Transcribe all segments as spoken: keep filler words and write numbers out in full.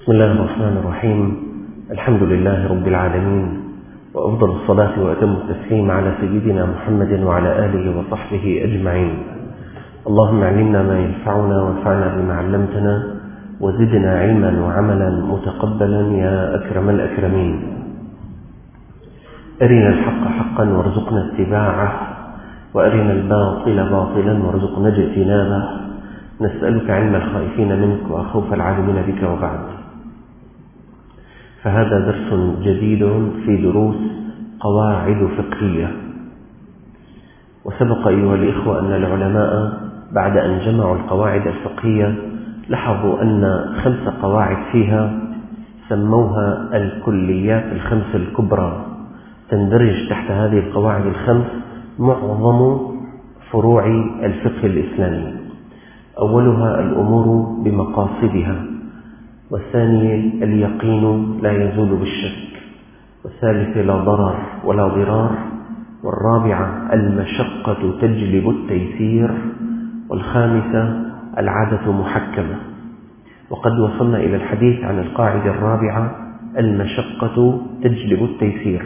بسم الله الرحمن الرحيم. الحمد لله رب العالمين، وأفضل الصلاة وأتم التسليم على سيدنا محمد وعلى آله وصحبه أجمعين. اللهم علمنا ما ينفعنا وانفعنا بما علمتنا وزدنا علما وعملا متقبلا يا أكرم الأكرمين. أرنا الحق حقا وارزقنا اتباعه، وأرنا الباطل باطلا وارزقنا اجتنابه. نسألك علم الخائفين منك وخوف العالمين بك. وبعد، فهذا درس جديد في دروس قواعد فقهية. وسبق أيها الإخوة أن العلماء بعد أن جمعوا القواعد الفقهية لاحظوا أن خمس قواعد فيها سموها الكليات الخمس الكبرى. تندرج تحت هذه القواعد الخمس معظم فروع الفقه الإسلامي. أولها الأمور بمقاصدها، والثانية اليقين لا يزول بالشك، والثالثة لا ضرر ولا ضرار، والرابعة المشقة تجلب التيسير، والخامسة العادة محكمة. وقد وصلنا إلى الحديث عن القاعدة الرابعة المشقة تجلب التيسير.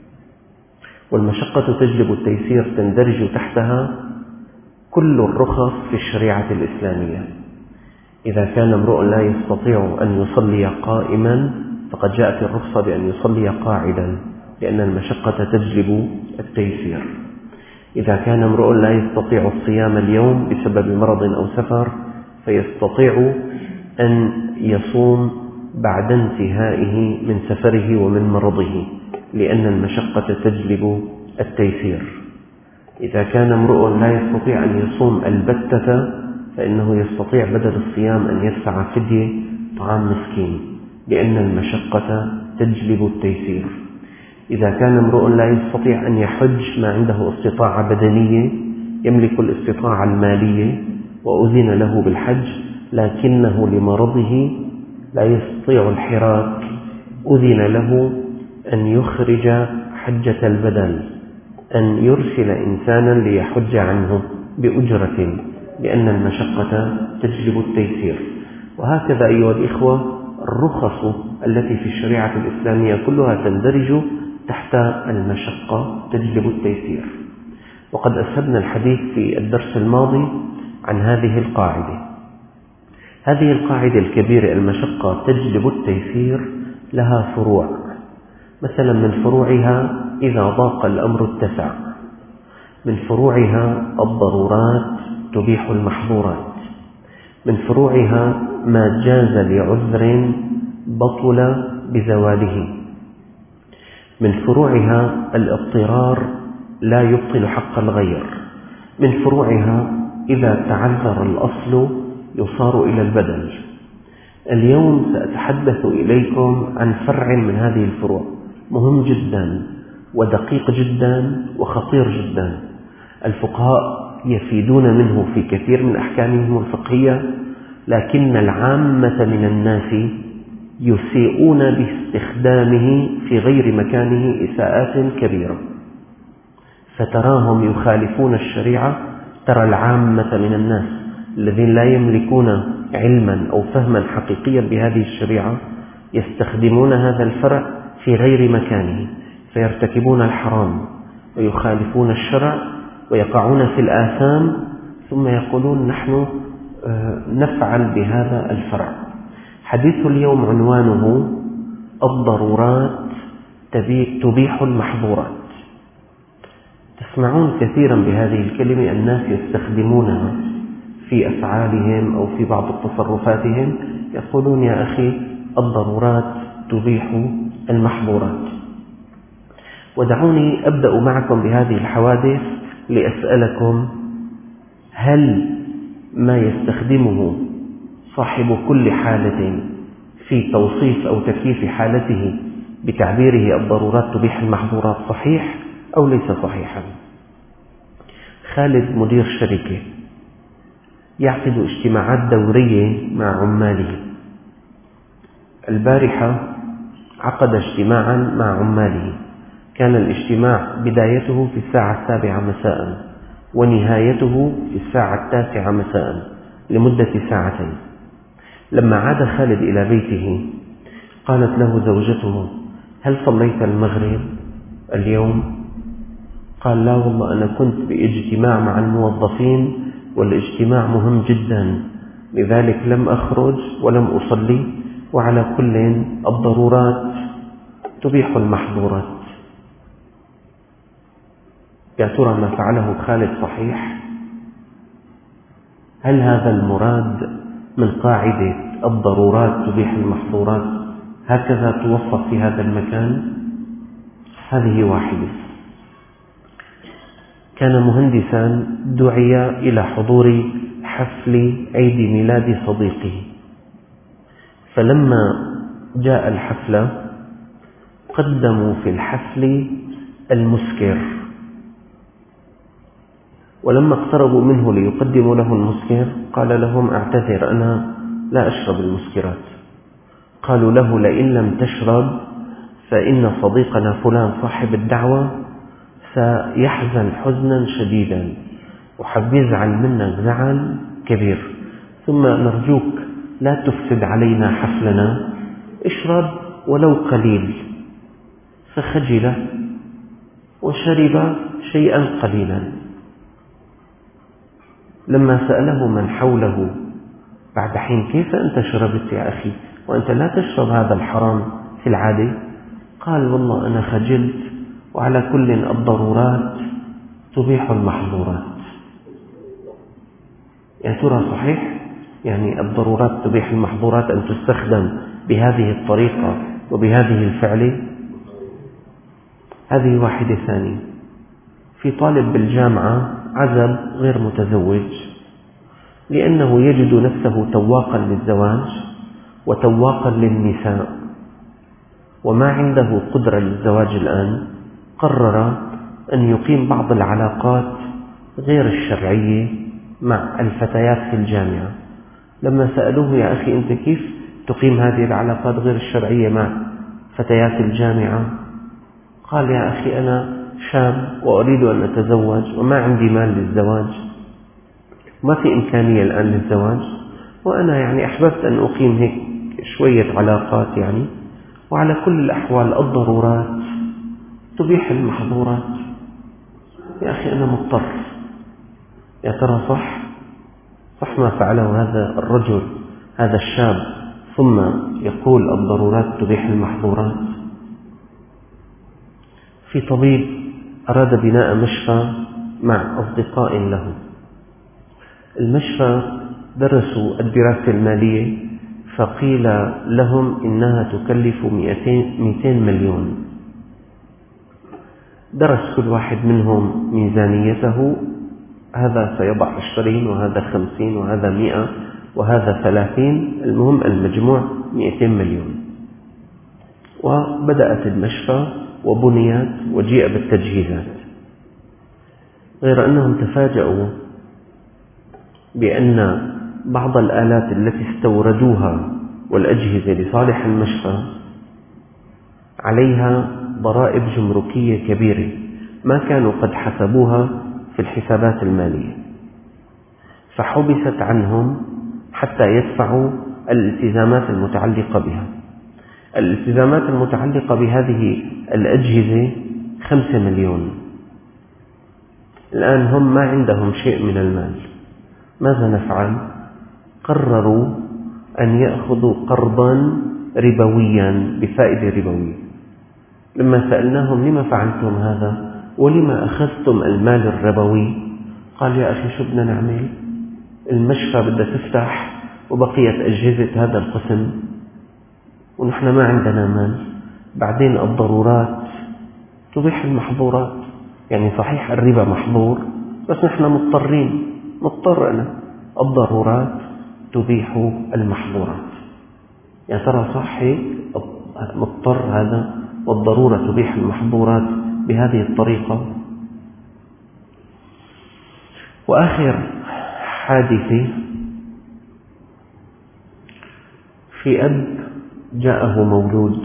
والمشقة تجلب التيسير تندرج تحتها كل الرخص في الشريعة الإسلامية. إذا كان امرؤ لا يستطيع أن يصلي قائما فقد جاءت الرخصة بأن يصلي قاعدا، لأن المشقة تجلب التيسير. إذا كان امرؤ لا يستطيع الصيام اليوم بسبب مرض أو سفر فيستطيع أن يصوم بعد انتهائه من سفره ومن مرضه، لأن المشقة تجلب التيسير. إذا كان امرؤ لا يستطيع أن يصوم البتة فإنه يستطيع بدل الصيام أن يدفع فدية طعام مسكين، لأن المشقة تجلب التيسير. إذا كان امرؤ لا يستطيع أن يحج، ما عنده استطاعة بدنية، يملك الاستطاعة المالية وأذن له بالحج، لكنه لمرضه لا يستطيع الحراك، أذن له أن يخرج حجة البدن، أن يرسل إنسانا ليحج عنه بأجرة، لأن المشقة تجلب التيسير. وهكذا أيها الإخوة الرخص التي في الشريعة الإسلامية كلها تندرج تحت المشقة تجلب التيسير. وقد أسهبنا الحديث في الدرس الماضي عن هذه القاعدة. هذه القاعدة الكبيرة المشقة تجلب التيسير لها فروع. مثلا من فروعها إذا ضاق الأمر اتسع. من فروعها الضرورات تبيح المحظورات. من فروعها ما جاز لعذر بطل بزواله. من فروعها الاضطرار لا يبطل حق الغير. من فروعها إذا تعذر الأصل يصار إلى البدل. اليوم سأتحدث إليكم عن فرع من هذه الفروع مهم جدا ودقيق جدا وخطير جدا. الفقهاء يفيدون منه في كثير من أحكامهم الفقهية، لكن العامة من الناس يسيئون باستخدامه في غير مكانه إساءات كبيرة، فتراهم يخالفون الشريعة. ترى العامة من الناس الذين لا يملكون علما أو فهما حقيقيا بهذه الشريعة يستخدمون هذا الفرع في غير مكانه، فيرتكبون الحرام ويخالفون الشرع ويقعون في الآثام، ثم يقولون نحن نفعل بهذا الفرع. حديث اليوم عنوانه الضرورات تبيح المحظورات. تسمعون كثيرا بهذه الكلمة، الناس يستخدمونها في أفعالهم أو في بعض تصرفاتهم، يقولون يا أخي الضرورات تبيح المحظورات. ودعوني أبدأ معكم بهذه الحوادث لأسألكم: هل ما يستخدمه صاحب كل حالة في توصيف أو تكييف حالته بتعبيره الضرورات تبيح المحظورات صحيح أو ليس صحيحا؟ خالد مدير شركة يعقد اجتماعات دورية مع عماله. البارحة عقد اجتماعا مع عماله. كان الاجتماع بدايته في الساعة السابعة مساء ونهايته في الساعة التاسعة مساء لمدة ساعتين. لما عاد خالد إلى بيته قالت له زوجته: هل صليت المغرب اليوم؟ قال: لا والله، أنا كنت باجتماع مع الموظفين والاجتماع مهم جدا، لذلك لم أخرج ولم أصلي، وعلى كل الضرورات تبيح المحظورات. يا ترى ما فعله خالد صحيح؟ هل هذا المراد من قاعدة الضرورات تبيح المحظورات هكذا توصف في هذا المكان؟ هذه واحدة. كان مهندسا دعي إلى حضور حفل عيد ميلاد صديقه، فلما جاء الحفلة قدموا في الحفل المسكر، ولما اقتربوا منه ليقدموا له المسكر قال لهم: أعتذر، أنا لا أشرب المسكرات. قالوا له: لئن لم تشرب فإن صديقنا فلان صاحب الدعوة سيحزن حزنا شديدا وحب يزعل منك زعل كبير، ثم نرجوك لا تفسد علينا حفلنا، اشرب ولو قليل. فخجل وشرب شيئا قليلا. لما سأله من حوله بعد حين: كيف أنت شربت يا أخي وأنت لا تشرب هذا الحرام في العادة؟ قال: والله أنا خجلت، وعلى كل الضرورات تبيح المحظورات. يا ترى صحيح؟ يعني الضرورات تبيح المحظورات أن تستخدم بهذه الطريقة وبهذه الفعل؟ هذه واحدة ثانية. في طالب بالجامعة عزب غير متزوج، لأنه يجد نفسه تواقا للزواج وتواقا للنساء وما عنده قدرة للزواج الآن، قرر أن يقيم بعض العلاقات غير الشرعية مع الفتيات في الجامعة. لما سألوه: يا أخي أنت كيف تقيم هذه العلاقات غير الشرعية مع فتيات الجامعة؟ قال: يا أخي أنا شاب وأريد أن أتزوج وما عندي مال للزواج، ما في إمكانية الآن للزواج، وأنا يعني أحببت أن أقيم هيك شوية علاقات يعني، وعلى كل الأحوال الضرورات تبيح المحظورات. يا أخي أنا مضطر. يا ترى صح؟ صح ما فعله هذا الرجل، هذا الشاب، ثم يقول الضرورات تبيح المحظورات؟ في طبيب أراد بناء مشفى مع أصدقاء له. المشفى درسوا الدراسة المالية فقيل لهم إنها تكلف مئتين مليون. درس كل واحد منهم ميزانيته، هذا سيضع عشرين وهذا خمسين وهذا مئة وهذا ثلاثين، المهم المجموع مئتين مليون. وبدأت المشفى وبنيت وجيء بالتجهيزات، غير أنهم تفاجأوا بأن بعض الآلات التي استوردوها والأجهزة لصالح المشفى عليها ضرائب جمركية كبيرة ما كانوا قد حسبوها في الحسابات المالية، فحبست عنهم حتى يدفعوا الالتزامات المتعلقة بها. الالتزامات المتعلقة بهذه الأجهزة خمسة مليون. الآن هم ما عندهم شيء من المال، ماذا نفعل؟ قرروا أن يأخذوا قرضا ربويا بفائدة ربوية. لما سألناهم: لما فعلتم هذا ولما أخذتم المال الربوي؟ قال: يا أخي شو بدنا نعمل؟ المشفى بدها تفتح وبقيت أجهزة هذا القسم ونحن ما عندنا مال، بعدين الضرورات تبيح المحظورات. يعني صحيح الربا محظور بس نحن مضطرين، مضطر أنا، الضرورات تبيح المحظورات. يا ترى صح هيك؟ مضطر هذا والضرورة تبيح المحظورات بهذه الطريقة؟ وآخر حادثة، في أب جاءه مولود،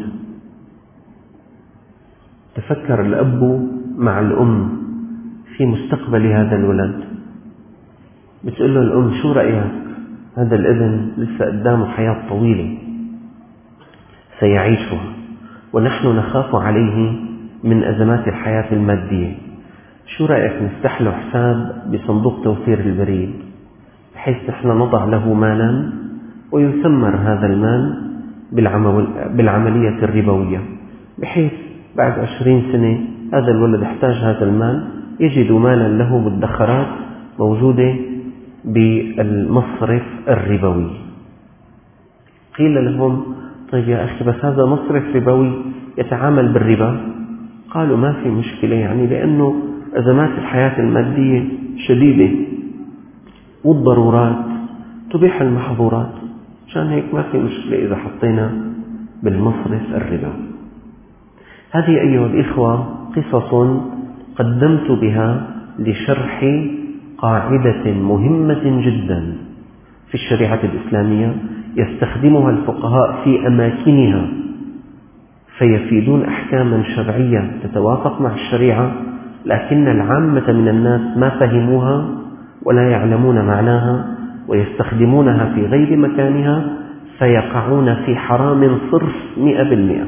تفكر الأب مع الأم في مستقبل هذا الولد. بتقول له الأم: شو رأيك؟ هذا الابن لسه قدامه حياة طويلة، سيعيشها، ونحن نخاف عليه من أزمات الحياة المادية. شو رأيك نفتح له حساب بصندوق توفير البريد، بحيث نحن نضع له مالا ويثمر هذا المال بالعملية الربوية، بحيث بعد عشرين سنة هذا الولد احتاج هذا المال، يجد مالا له مدخرات موجودة بالمصرف الربوي. قيل لهم: طيب يا أخي، بس هذا مصرف ربوي يتعامل بالربا. قالوا: ما في مشكلة، يعني لأنه أزمات الحياة المادية شديدة والضرورات تبيح المحظورات، عشان هيك ما في مشكلة إذا حطينا بالمصرف الربا. هذه أيها الإخوة قصص قدمت بها لشرح قاعدة مهمة جدا في الشريعة الإسلامية يستخدمها الفقهاء في أماكنها، فيفيدون أحكاما شرعية تتوافق مع الشريعة، لكن العامة من الناس ما فهموها ولا يعلمون معناها، ويستخدمونها في غير مكانها، فيقعون في حرام صرف مئة بالمئة.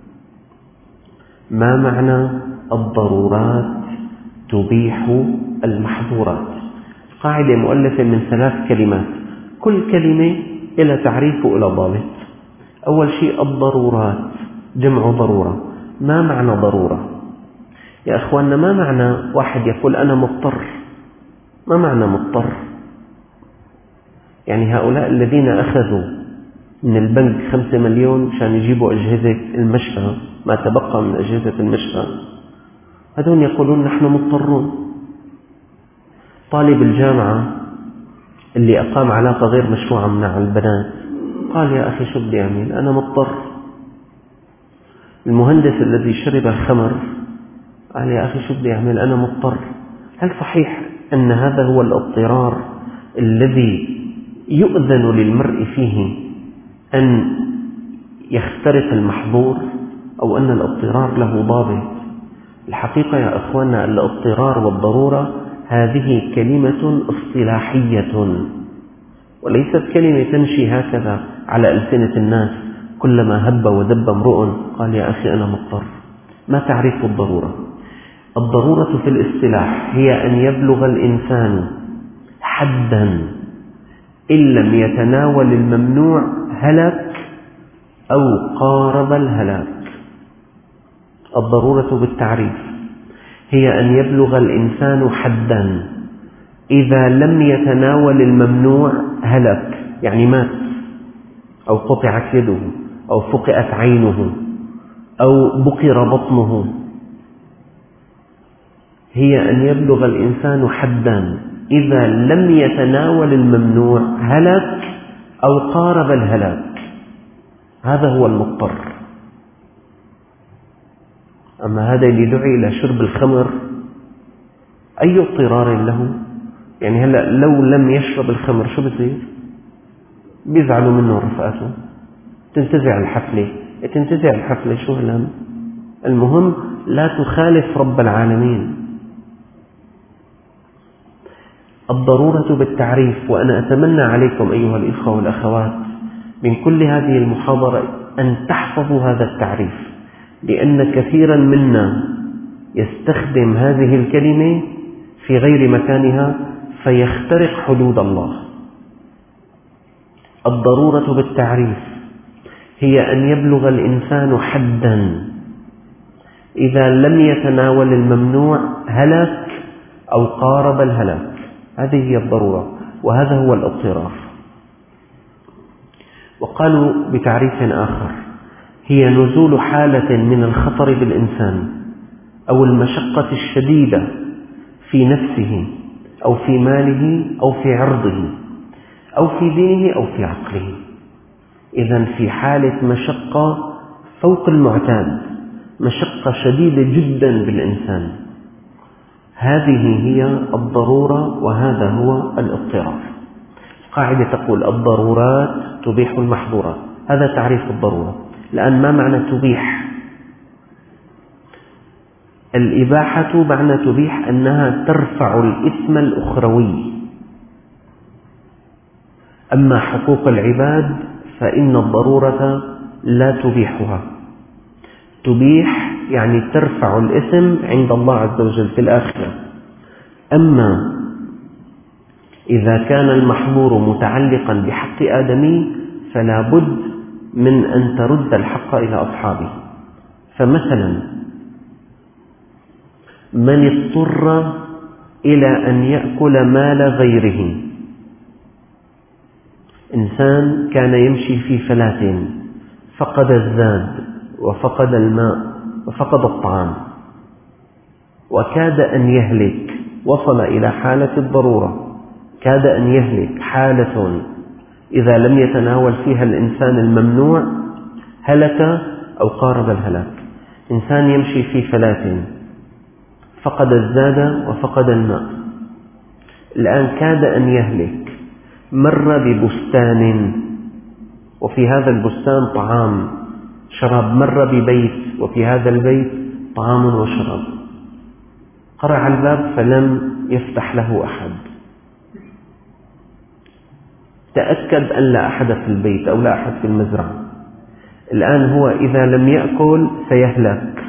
ما معنى الضرورات تبيح المحظورات؟ قاعدة مؤلفة من ثلاث كلمات، كل كلمة إلى تعريف وإلى ضابط. أول شيء الضرورات، جمع ضرورة. ما معنى ضرورة؟ يا أخواننا، ما معنى واحد يقول أنا مضطر؟ ما معنى مضطر؟ يعني هؤلاء الذين أخذوا من البنك خمسة مليون عشان يجيبوا أجهزة المشفى، ما تبقى من أجهزة المشفى، هذون يقولون نحن مضطرون. طالب الجامعة اللي أقام علاقة غير مشروعة مع البنات قال: يا أخي، شو بدي أعمل؟ أنا مضطر. المهندس الذي شرب الخمر قال: يا أخي، شو بدي أعمل؟ أنا مضطر. هل صحيح أن هذا هو الاضطرار الذي يؤذن للمرء فيه أن يخترق المحظور، أو أن الاضطرار له ضابط؟ الحقيقة يا أخواننا، الاضطرار والضرورة هذه كلمة اصطلاحية، وليست كلمة تمشي هكذا على ألسنة الناس، كلما هب ودب امرؤ قال: يا أخي أنا مضطر. ما تعريف الضرورة؟ الضرورة في الاصطلاح هي أن يبلغ الإنسان حدا إن لم يتناول الممنوع هلك أو قارب الهلاك. الضرورة بالتعريف هي أن يبلغ الإنسان حدا إذا لم يتناول الممنوع هلك، يعني مات، أو قطعت يده، أو فقئت عينه، أو بقر بطنه. هي أن يبلغ الإنسان حدا إذا لم يتناول الممنوع هلك أو قارب الهلاك. هذا هو المضطر. أما هذا اللي دعي إلى شرب الخمر أي اضطرار له؟ يعني هلأ لو لم يشرب الخمر شو بصير؟ بيزعلوا منه رفقاته، تنتزع الحفلة. تنتزع الحفلة شو هلأ؟ المهم لا تخالف رب العالمين. الضرورة بالتعريف. وأنا أتمنى عليكم أيها الإخوة والأخوات من كل هذه المحاضرة أن تحفظوا هذا التعريف، لأن كثيرا منا يستخدم هذه الكلمة في غير مكانها فيخترق حدود الله. الضرورة بالتعريف هي أن يبلغ الإنسان حدا إذا لم يتناول الممنوع هلك أو قارب الهلاك. هذه هي الضرورة، وهذا هو الاضطرار. وقالوا بتعريف آخر: هي نزول حالة من الخطر بالإنسان أو المشقة الشديدة في نفسه أو في ماله أو في عرضه أو في دينه أو في عقله. إذن في حالة مشقة فوق المعتاد، مشقة شديدة جدا بالإنسان، هذه هي الضرورة وهذا هو الاضطرار. قاعدة تقول: الضرورات تبيح المحظورات. هذا تعريف الضرورة. الآن ما معنى تبيح؟ الإباحة معنى تبيح أنها ترفع الإثم الأخروي. أما حقوق العباد فإن الضرورة لا تبيحها. تبيح يعني ترفع الإثم عند الله عز وجل في الآخرة. أما إذا كان المحظور متعلقا بحق آدمي فلا بد من أن ترد الحق إلى أصحابه. فمثلا من اضطر إلى أن يأكل مال غيره، إنسان كان يمشي في فلاة فقد الزاد وفقد الماء وفقد الطعام وكاد أن يهلك، وصل إلى حالة الضرورة، كاد أن يهلك، حالة إذا لم يتناول فيها الإنسان الممنوع هلك أو قارب الهلاك. إنسان يمشي في فلاة فقد الزاد وفقد الماء، الآن كاد أن يهلك، مر ببستان وفي هذا البستان طعام شراب، مر ببيت وفي هذا البيت طعام وشراب، قرع الباب فلم يفتح له أحد، تأكد أن لا أحد في البيت أو لا أحد في المزرعة. الآن هو إذا لم يأكل سيهلك،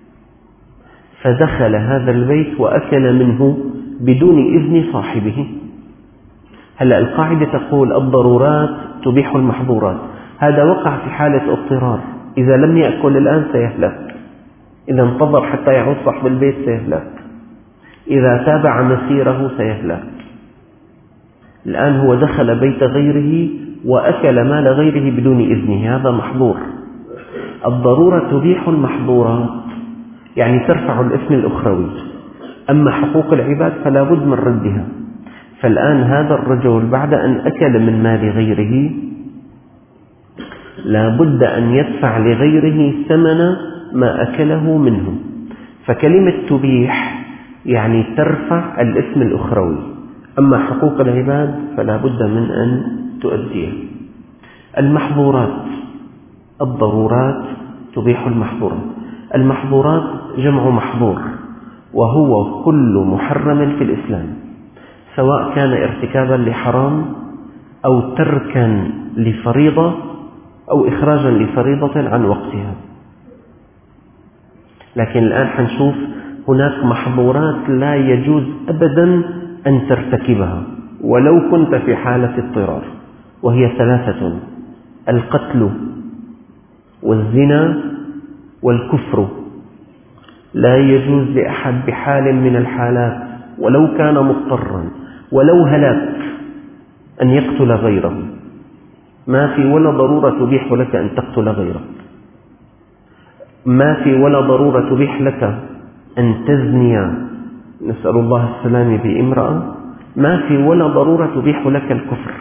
فدخل هذا البيت وأكل منه بدون إذن صاحبه. هلأ القاعدة تقول الضرورات تبيح المحظورات، هذا وقع في حالة اضطرار، إذا لم يأكل الآن سيهلك، إذا انتظر حتى يعود صاحب البيت سيهلك، إذا تابع مسيره سيهلك. الآن هو دخل بيت غيره وأكل مال غيره بدون إذنه، هذا محظور. الضرورة تبيح المحظورات يعني ترفع الإثم الأخروي، أما حقوق العباد فلا بد من ردها. فالآن هذا الرجل بعد أن أكل من مال غيره لا بد أن يدفع لغيره ثمن ما أكله منه. فكلمة تبيح يعني ترفع الإثم الأخروي، أما حقوق العباد فلا بد من أن تؤديها. المحظورات، الضرورات تبيح المحظورات. المحظورات جمع محظور، وهو كل محرم في الإسلام، سواء كان ارتكابا لحرام أو تركا لفريضة أو إخراجا لفريضة عن وقتها. لكن الآن حنشوف هناك محظورات لا يجوز أبدا أن ترتكبها ولو كنت في حالة اضطرار، وهي ثلاثة: القتل والزنا والكفر. لا يجوز لأحد بحال من الحالات ولو كان مضطرا ولو هلاك أن يقتل غيره، ما في ولا ضرورة تبيح لك أن تقتل غيرك، ما في ولا ضرورة تبيح لك أن تزني، نسأل الله السلام، بامرأة، ما في ولا ضرورة تبيح لك الكفر.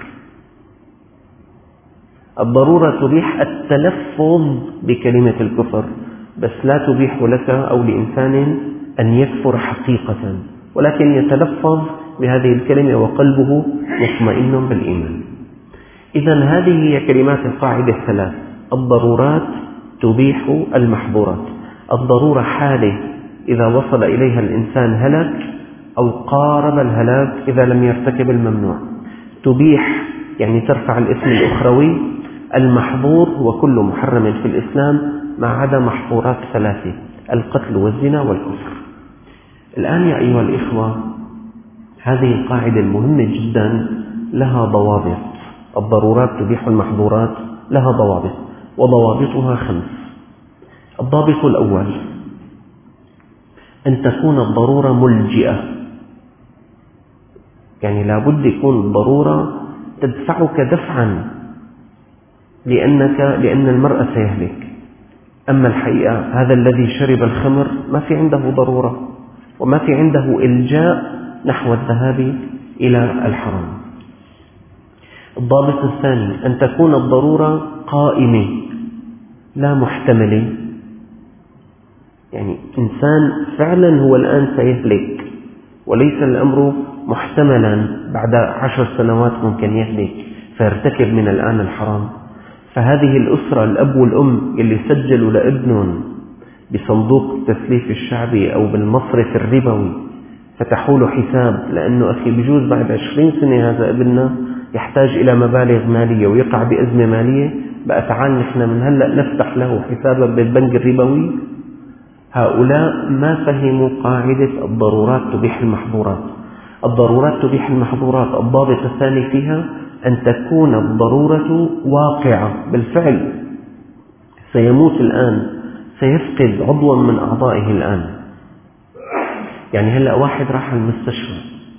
الضرورة تبيح التلفظ بكلمة الكفر، بس لا تبيح لك أو لإنسان أن يكفر حقيقة، ولكن يتلفظ بهذه الكلمة وقلبه مطمئن بالإيمان. إذن هذه هي كلمات القاعدة الثلاث: الضرورات تبيح المحظورات. الضرورة حالة إذا وصل إليها الإنسان هلك أو قارب الهلاك إذا لم يرتكب الممنوع. تبيح يعني ترفع الإثم الأخروي. المحظور هو كل محرم في الإسلام ما عدا محظورات ثلاثة: القتل والزنا والكفر. الآن يا أيها الإخوة، هذه القاعدة المهمة جدا لها ضوابط. الضرورات تبيح المحظورات لها ضوابط، وضوابطها خمس. الضابط الأول: أن تكون الضرورة ملجئة، يعني لا بد يكون الضرورة تدفعك دفعا لأنك لأن المرء سيهلك. أما الحقيقة هذا الذي شرب الخمر ما في عنده ضرورة وما في عنده إلجاء نحو الذهاب إلى الحرام. الضابط الثاني: أن تكون الضرورة قائمة لا محتملة، يعني إنسان فعلا هو الآن سيهلك وليس الأمر محتملا بعد عشر سنوات ممكن يهلك فيرتكب من الآن الحرام. فهذه الأسرة، الأب والأم اللي سجلوا لابنهم بصندوق التسليف الشعبي أو بالمصرف الربوي، فتحوا له حساب، لأنه أخي بجوز بعد عشرين سنة هذا ابننا يحتاج إلى مبالغ مالية ويقع بأزمة مالية، بقى تعال نحن من هلأ نفتح له حسابا بالبنك الربوي. هؤلاء ما فهموا قاعدة الضرورات تبيح المحظورات. الضرورات تبيح المحظورات، الضابط الثاني فيها أن تكون الضرورة واقعة بالفعل. سيموت الآن، سيفقد عضوا من أعضائه الآن. يعني هلأ واحد راح المستشفى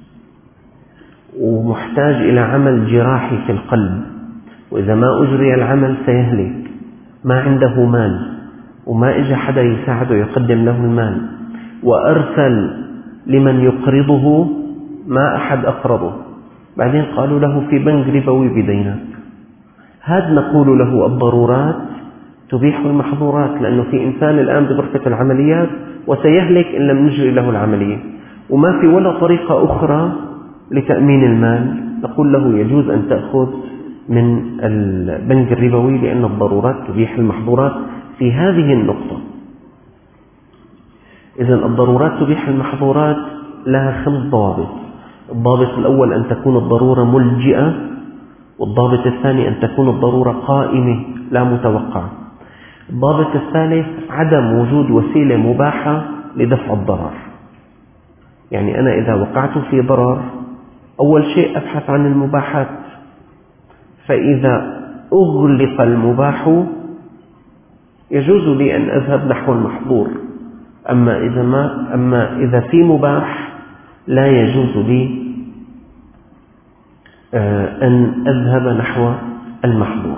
ومحتاج إلى عمل جراحي في القلب، وإذا ما أجري العمل سيهلك، ما عنده مال وما إجا حدا يساعده يقدم له المال، وأرسل لمن يقرضه ما أحد أقرضه، بعدين قالوا له في بنك ربوي بدينك. هذا نقول له الضرورات تبيح المحظورات، لأنه في إنسان الآن بغرفة العمليات وسيهلك إن لم نجري له العملية، وما في ولا طريقة أخرى لتأمين المال. نقول له يجوز أن تأخذ من البنك الربوي، لأن الضرورات تبيح المحظورات في هذه النقطة. إذن الضرورات تبيح المحظورات لها خمس ضوابط. الضابط الأول أن تكون الضرورة ملجئة، والضابط الثاني أن تكون الضرورة قائمة لا متوقعة. الضابط الثالث عدم وجود وسيلة مباحة لدفع الضرر. يعني أنا إذا وقعت في ضرر أول شيء أبحث عن المباحات، فإذا أغلق المباح يجوز لي أن أذهب نحو المحظور، أما إذا, ما أما إذا في مباح لا يجوز لي أن أذهب نحو المحظور.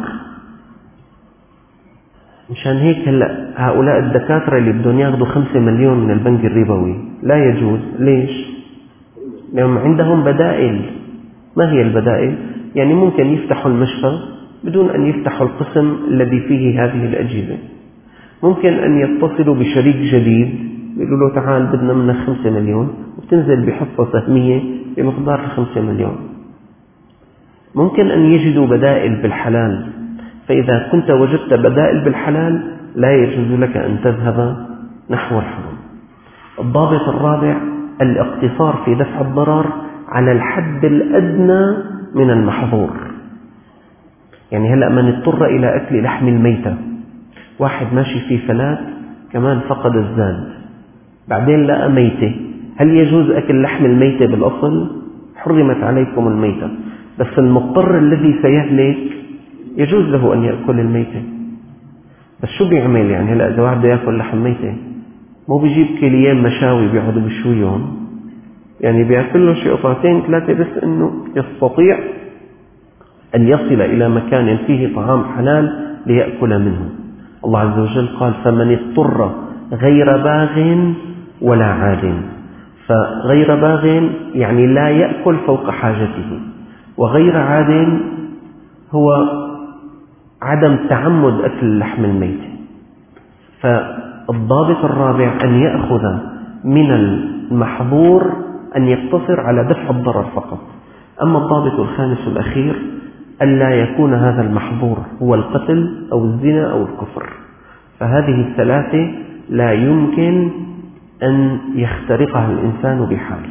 مشان هيك هلا هؤلاء الدكاترة اللي بدهم ياخذوا خمسة مليون من البنك الربوي لا يجوز. ليش؟ لأنهم عندهم بدائل. ما هي البدائل؟ يعني ممكن يفتحوا المشفى بدون أن يفتحوا القسم الذي فيه هذه الأجهزة. ممكن أن يتصلوا بشريك جديد يقولوا له تعال بدنا منك خمسة مليون، وتنزل بحصة سهمية بمقدار خمسة مليون. ممكن أن يجدوا بدائل بالحلال، فإذا كنت وجدت بدائل بالحلال لا يجوز لك أن تذهب نحو الحرام. الضابط الرابع الاقتصار في دفع الضرر على الحد الأدنى من المحظور. يعني هلأ من اضطر إلى أكل لحم الميتة، واحد ماشي في فلات كمان فقد الزاد، بعدين لقى ميتة، هل يجوز أكل لحم الميتة؟ بالأصل حرمت عليكم الميتة، بس المضطر الذي سيهلك يجوز له أن يأكل الميتة. بس شو بيعمل؟ يعني هلأ إذا واحد بده يأكل لحم ميتة مو بيجيب كيليين مشاوي بيقعدوا بشويهم، يعني بيأكل له شي قطعتين ثلاثة بس إنه يستطيع أن يصل إلى مكان فيه طعام حلال ليأكل منه. الله عز وجل قال فمن اضطر غير باغ ولا عاد. فغير باغ يعني لا يأكل فوق حاجته، وغير عاد هو عدم تعمد أكل اللحم الميت. فالضابط الرابع أن يأخذ من المحظور أن يقتصر على دفع الضرر فقط. أما الضابط الخامس الأخير ألا يكون هذا المحظور هو القتل أو الزنا أو الكفر. فهذه الثلاثة لا يمكن أن يخترقها الإنسان بحال.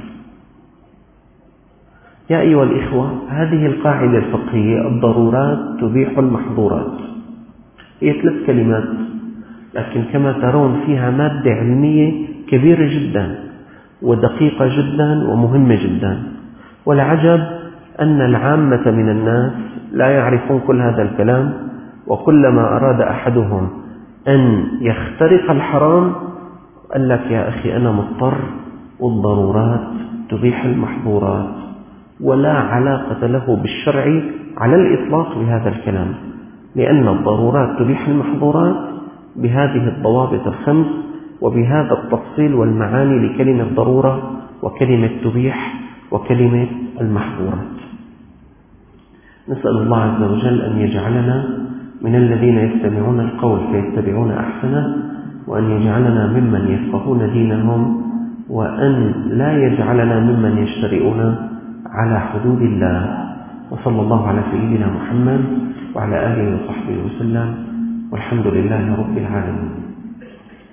يا أيها الإخوة، هذه القاعدة الفقهية الضرورات تبيح المحظورات هي ثلاث كلمات، لكن كما ترون فيها مادة علمية كبيرة جدا ودقيقة جدا ومهمة جدا. والعجب أن العامة من الناس لا يعرفون كل هذا الكلام، وكلما أراد أحدهم أن يخترق الحرام قال لك يا أخي أنا مضطر والضرورات تبيح المحظورات، ولا علاقة له بالشرع على الإطلاق بهذا الكلام، لأن الضرورات تبيح المحظورات بهذه الضوابط الخمس وبهذا التفصيل والمعاني لكلمة ضرورة وكلمة تبيح وكلمة المحظورات. نسأل الله عز وجل أن يجعلنا من الذين يستمعون القول فيتبعون أحسنه، وأن يجعلنا ممن يفقهون دينهم، وأن لا يجعلنا ممن يجترئون على حدود الله. وصلى الله على سيدنا محمد وعلى آله وصحبه وسلم، والحمد لله رب العالمين.